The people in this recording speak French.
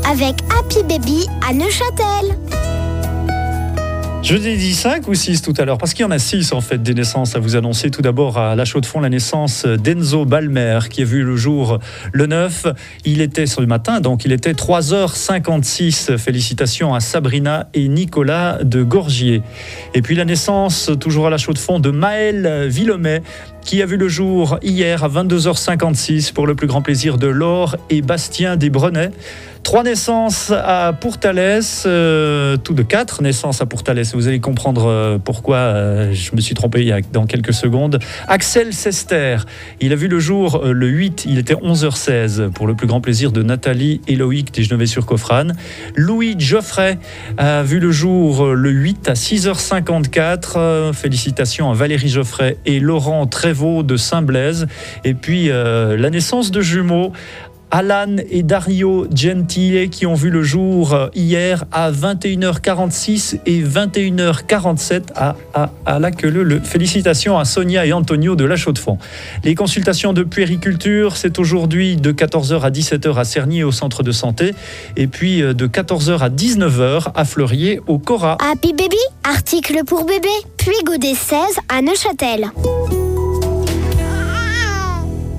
avec Happy Baby à Neuchâtel. Je vous ai dit 5 ou 6 tout à l'heure, parce qu'il y en a 6 en fait des naissances à vous annoncer. Tout d'abord à La Chaux-de-Fonds, la naissance d'Enzo Balmer qui a vu le jour le 9. Il était sur le matin, donc il était 3h56. Félicitations à Sabrina et Nicolas de Gorgier. Et puis la naissance, toujours à La Chaux-de-Fonds, de Maëlle Villemet, qui a vu le jour hier à 22h56 pour le plus grand plaisir de Laure et Bastien Desbrenets. 3 naissances à Pourtalès, tout de 4 naissances à Pourtalès. Vous allez comprendre pourquoi je me suis trompé dans quelques secondes. Axel Sester, il a vu le jour le 8, il était 11h16 pour le plus grand plaisir de Nathalie et Loïc des Geneviève-sur-Coffrane. Louis Geoffrey a vu le jour le 8 à 6h54. Félicitations à Valérie Geoffrey et Laurent Trévaux de Saint-Blaise. Et puis la naissance de jumeaux, Alan et Dario Gentile, qui ont vu le jour hier à 21h46 et 21h47 à la Queue-Leu. Félicitations à Sonia et Antonio de La Chaux-de-Fonds. Les consultations de puériculture, c'est aujourd'hui de 14h à 17h à Cerny au centre de santé, et puis de 14h à 19h à Fleurier au Cora. Happy Baby, article pour bébé, puis Godet 16 à Neuchâtel.